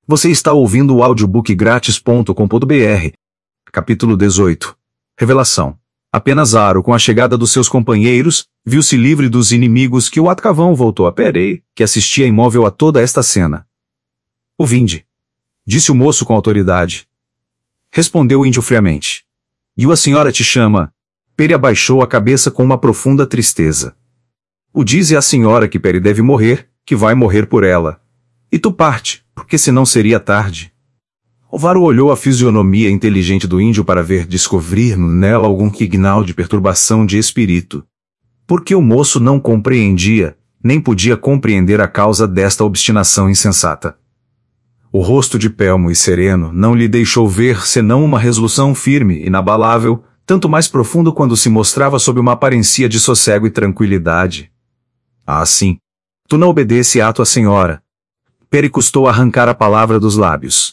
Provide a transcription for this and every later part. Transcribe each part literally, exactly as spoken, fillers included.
Você está ouvindo o audiobook grátis ponto com ponto br. Capítulo dezoito. Revelação. Apenas Aro, com a chegada dos seus companheiros, viu-se livre dos inimigos que o atacavam. Voltou a Perry, que assistia imóvel a toda esta cena. O vinde, disse o moço com autoridade. Respondeu o índio friamente. E a senhora te chama? Perry abaixou a cabeça com uma profunda tristeza. O dize à senhora que Perry deve morrer, que vai morrer por ela. E tu parte, porque senão seria tarde. Alvaro olhou a fisionomia inteligente do índio para ver descobrir nela algum signal de perturbação de espírito. Porque o moço não compreendia, nem podia compreender a causa desta obstinação insensata. O rosto de Pelmo e sereno não lhe deixou ver senão uma resolução firme, inabalável, tanto mais profundo quando se mostrava sob uma aparência de sossego e tranquilidade. Ah, sim. Tu não obedece à tua senhora. Perry custou arrancar a palavra dos lábios.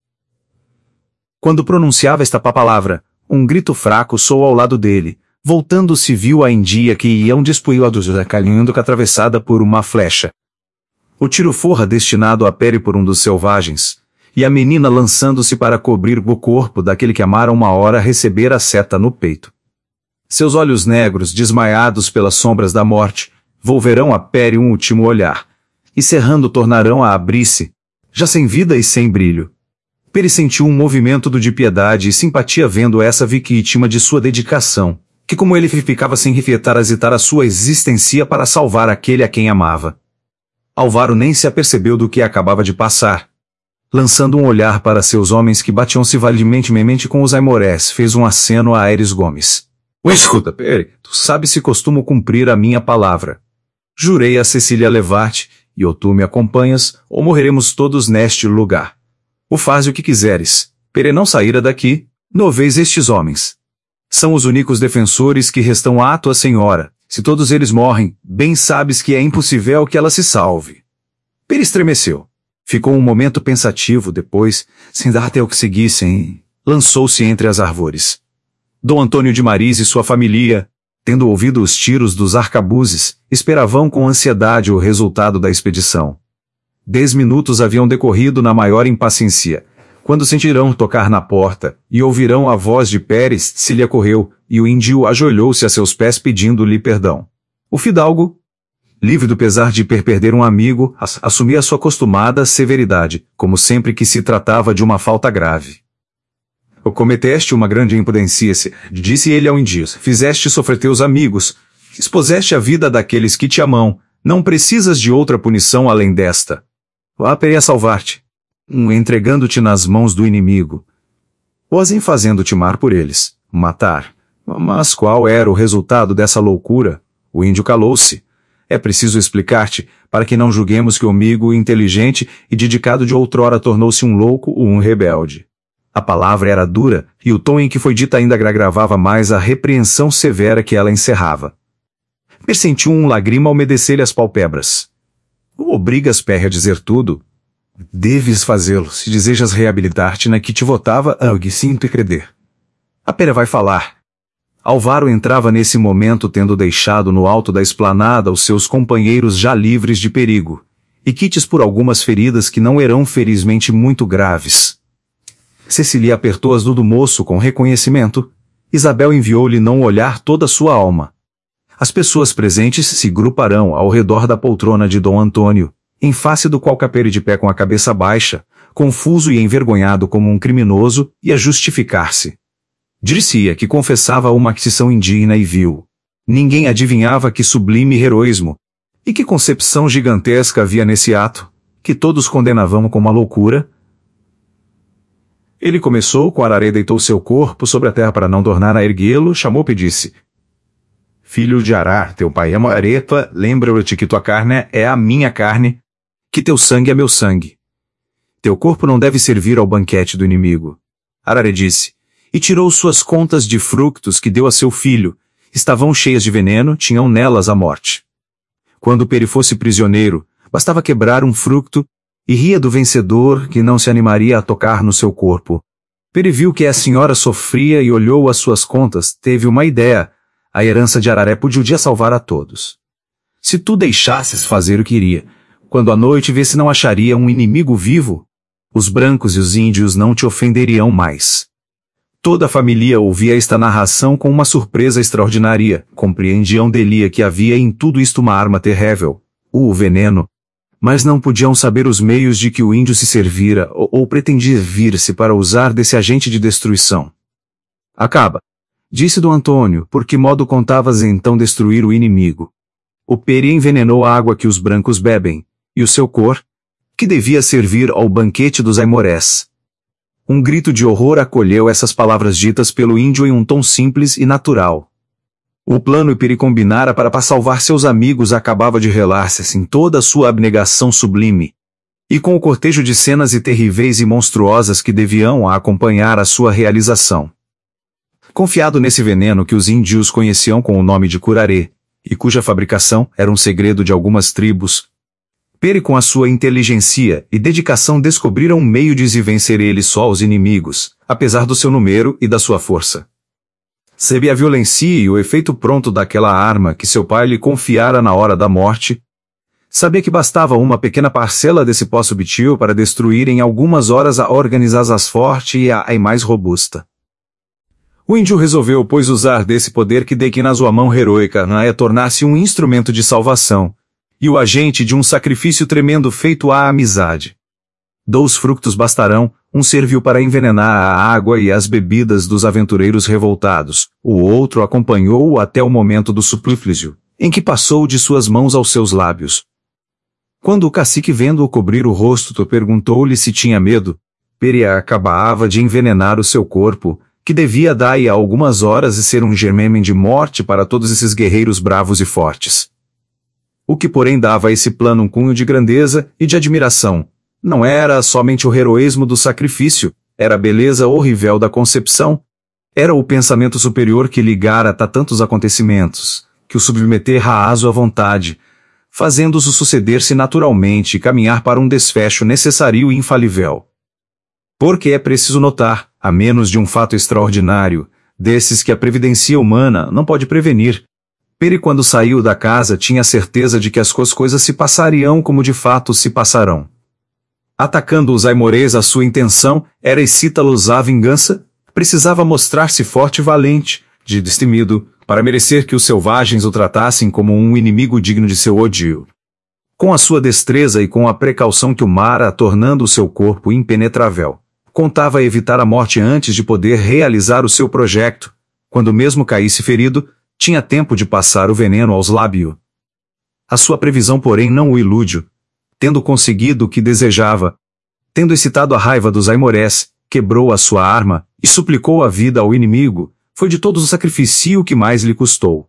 Quando pronunciava esta palavra, um grito fraco soou ao lado dele. Voltando-se viu a India que iam despoilados da caminhando atravessada por uma flecha. O tiro fora destinado a Perry por um dos selvagens, e a menina lançando-se para cobrir o corpo daquele que amara uma hora receber a seta no peito. Seus olhos negros, desmaiados pelas sombras da morte, volverão a Perry um último olhar, e cerrando tornarão a abrir-se, já sem vida e sem brilho. Perry sentiu um movimento do de piedade e simpatia vendo essa vítima de sua dedicação, que como ele ficava sem refletir hesitar a sua existência para salvar aquele a quem amava. Alvaro nem se apercebeu do que acabava de passar. Lançando um olhar para seus homens que batiam-se valientemente com os aimorés, fez um aceno a Aires Gomes. Escuta, Perry, tu sabes se costumo cumprir a minha palavra. Jurei a Cecília levar-te, e ou tu me acompanhas, ou morreremos todos neste lugar. O faz o que quiseres. Perry não saíra daqui, não vês estes homens. São os únicos defensores que restam à tua senhora. Se todos eles morrem, bem sabes que é impossível que ela se salve. Perry estremeceu. Ficou um momento pensativo, depois, sem dar até o que seguissem, lançou-se entre as árvores. Dom Antônio de Maris e sua família, tendo ouvido os tiros dos arcabuzes, esperavam com ansiedade o resultado da expedição. Dez minutos haviam decorrido na maior impaciência, quando sentirão tocar na porta, e ouvirão a voz de Pérez, se lhe ocorreu, e o índio ajoelhou-se a seus pés pedindo-lhe perdão. O fidalgo, livre do pesar de perder um amigo, assumia a sua acostumada severidade, como sempre que se tratava de uma falta grave. O cometeste uma grande imprudência, disse ele ao índio, fizeste sofrer teus amigos, expuseste a vida daqueles que te amam, não precisas de outra punição além desta. Vá Perry a salvar-te, um entregando-te nas mãos do inimigo, ou em fazendo-te mar por eles, matar. Mas qual era o resultado dessa loucura? O índio calou-se. É preciso explicar-te, para que não julguemos que o amigo inteligente e dedicado de outrora tornou-se um louco ou um rebelde. A palavra era dura, e o tom em que foi dita ainda agravava mais a repreensão severa que ela encerrava. Persentiu um lágrima ao umedecer-lhe as pálpebras. O obrigas Perry a dizer tudo? Deves fazê-lo, se desejas reabilitar-te na que te votava, algo sinto e creder. A Perry vai falar. Alvaro entrava nesse momento tendo deixado no alto da esplanada os seus companheiros já livres de perigo, e quites por algumas feridas que não eram felizmente muito graves. Cecília apertou as do moço com reconhecimento. Isabel enviou-lhe não olhar toda a sua alma. As pessoas presentes se gruparão ao redor da poltrona de Dom Antônio, em face do qual Perry de pé com a cabeça baixa, confuso e envergonhado como um criminoso, ia justificar-se. Dir-se-ia que confessava uma acção indigna e vil. Ninguém adivinhava que sublime heroísmo, e que concepção gigantesca havia nesse ato, que todos condenavam como uma loucura. Ele começou com Araré, deitou seu corpo sobre a terra para não tornar a erguê-lo, chamou-o e disse: Filho de Ará, teu pai é Arepa, lembra-te que tua carne é a minha carne, que teu sangue é meu sangue. Teu corpo não deve servir ao banquete do inimigo. Araré disse, e tirou suas contas de frutos que deu a seu filho, estavam cheias de veneno, tinham nelas a morte. Quando Perry fosse prisioneiro, bastava quebrar um fruto, e ria do vencedor que não se animaria a tocar no seu corpo. Perry viu que a senhora sofria e olhou as suas contas, teve uma ideia, a herança de Araré podia salvar a todos. Se tu deixasses fazer o que iria, quando à noite vê se não acharia um inimigo vivo, Os brancos e os índios não te ofenderiam mais. Toda a família ouvia esta narração com uma surpresa extraordinária. Compreendiam Delia que havia em tudo isto uma arma terrível, o veneno. Mas não podiam saber os meios de que o índio se servira ou, ou pretendia vir-se para usar desse agente de destruição. Acaba, disse Dom Antônio, por que modo contavas então destruir o inimigo? O Peri envenenou a água que os brancos bebem, e o seu cor, que devia servir ao banquete dos Aimorés. Um grito de horror acolheu essas palavras ditas pelo índio em um tom simples e natural. O plano que Peri combinara para salvar seus amigos acabava de relar-se em toda a sua abnegação sublime, e com o cortejo de cenas e terríveis e monstruosas que deviam acompanhar a sua realização. Confiado nesse veneno que os índios conheciam com o nome de curaré, e cuja fabricação era um segredo de algumas tribos, Peri com a sua inteligência e dedicação descobriram um meio de se vencer ele só os inimigos, apesar do seu número e da sua força. Sabia a violência e o efeito pronto daquela arma que seu pai lhe confiara na hora da morte. Sabia que bastava uma pequena parcela desse pó subtil para destruir em algumas horas a organização forte e a, a mais robusta. O índio resolveu, pois, usar desse poder que dei na sua mão heroica a tornar-se um instrumento de salvação, e o agente de um sacrifício tremendo feito à amizade. Dois frutos bastarão, um serviu para envenenar a água e as bebidas dos aventureiros revoltados, o outro acompanhou-o até o momento do suplício, em que passou de suas mãos aos seus lábios. Quando o cacique vendo-o cobrir o rosto perguntou-lhe se tinha medo, Peri acabava de envenenar o seu corpo, que devia dar-lhe a algumas horas e ser um germêmen de morte para todos esses guerreiros bravos e fortes. O que porém dava a esse plano um cunho de grandeza e de admiração, não era somente o heroísmo do sacrifício, era a beleza horrível da concepção, era o pensamento superior que ligara a tantos acontecimentos, que o submetera à sua vontade, fazendo-os suceder-se naturalmente e caminhar para um desfecho necessário e infalível. Porque é preciso notar, a menos de um fato extraordinário, desses que a previdência humana não pode prevenir, Peri quando saiu da casa tinha certeza de que as coisas se passariam como de fato se passarão. Atacando os aimorês, a sua intenção era excitá-los à vingança, precisava mostrar-se forte e valente, de destemido, para merecer que os selvagens o tratassem como um inimigo digno de seu ódio. Com a sua destreza e com a precaução que o mara tornando o seu corpo impenetrável, contava evitar a morte antes de poder realizar o seu projeto, quando mesmo caísse ferido, tinha tempo de passar o veneno aos lábios. A sua previsão, porém, não o iludiu. Tendo conseguido o que desejava, tendo excitado a raiva dos aimorés, quebrou a sua arma e suplicou a vida ao inimigo, foi de todos o sacrifício que mais lhe custou.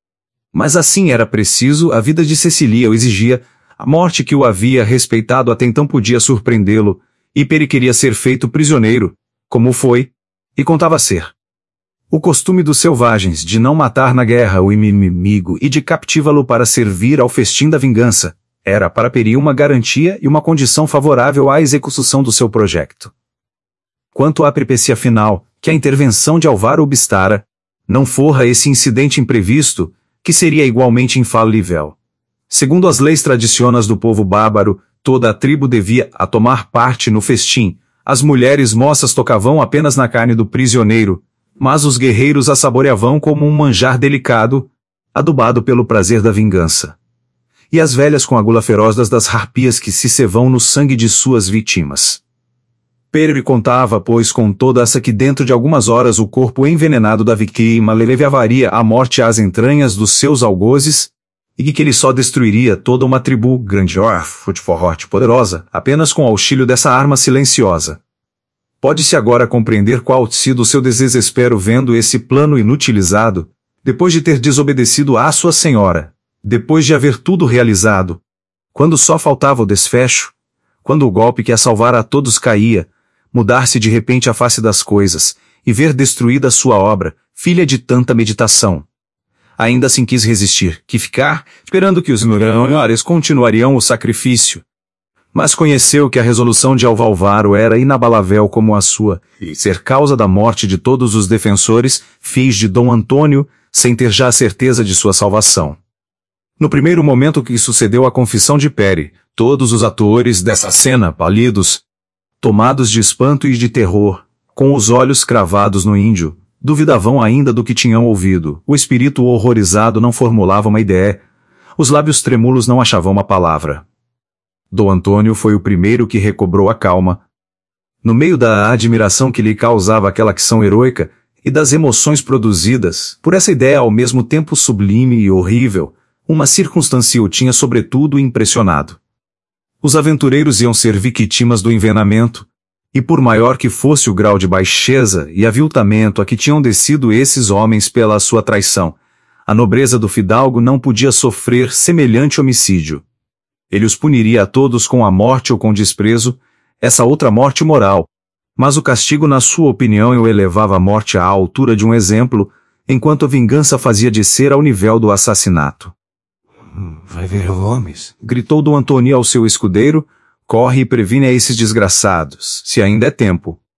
Mas assim era preciso, a vida de Cecilia o exigia, a morte que o havia respeitado até então podia surpreendê-lo, e Peri queria ser feito prisioneiro, como foi, e contava ser. O costume dos selvagens de não matar na guerra o inimigo e de captivá-lo para servir ao festim da vingança, era para Peri uma garantia e uma condição favorável à execução do seu projeto. Quanto à peripécia final, que a intervenção de Alvaro obstara, não fora esse incidente imprevisto, que seria igualmente infalível. Segundo as leis tradicionais do povo bárbaro, toda a tribo devia a tomar parte no festim, as mulheres moças tocavam apenas na carne do prisioneiro, mas os guerreiros a saboreavam como um manjar delicado, adubado pelo prazer da vingança. E as velhas com a gula feroz das, das harpias que se cevam no sangue de suas vítimas. Peri contava, pois, com toda essa que dentro de algumas horas o corpo envenenado da vítima levaria à morte às entranhas dos seus algozes, e que ele só destruiria toda uma tribo grandiosa, forte e poderosa, apenas com o auxílio dessa arma silenciosa. Pode-se agora compreender qual tinha sido o seu desespero vendo esse plano inutilizado, depois de ter desobedecido à sua senhora, depois de haver tudo realizado, quando só faltava o desfecho, quando o golpe que a salvara a todos caía, mudar-se de repente a face das coisas, e ver destruída sua obra, filha de tanta meditação. Ainda assim quis resistir, que ficar, esperando que os melhores continuariam o sacrifício. Mas conheceu que a resolução de Alvaro era inabalável como a sua, e ser causa da morte de todos os defensores, fiéis de Dom Antônio, sem ter já a certeza de sua salvação. No primeiro momento que sucedeu à confissão de Peri, todos os atores dessa cena, pálidos, Tomados de espanto e de terror, com os olhos cravados no índio, duvidavam ainda do que tinham ouvido. O espírito horrorizado não formulava uma ideia. Os lábios trêmulos não achavam uma palavra. Dom Antônio foi o primeiro que recobrou a calma. No meio da admiração que lhe causava aquela ação heroica, e das emoções produzidas por essa ideia ao mesmo tempo sublime e horrível, uma circunstância o tinha sobretudo impressionado. Os aventureiros iam ser vítimas do envenenamento, e por maior que fosse o grau de baixeza e aviltamento a que tinham descido esses homens pela sua traição, a nobreza do fidalgo não podia sofrer semelhante homicídio. Ele os puniria a todos com a morte ou com desprezo, essa outra morte moral, mas o castigo na sua opinião o elevava a morte à altura de um exemplo, enquanto a vingança fazia descer ao nível do assassinato. Vai ver homens, gritou Dom Antônio ao seu escudeiro, corre e previne a esses desgraçados, se ainda é tempo.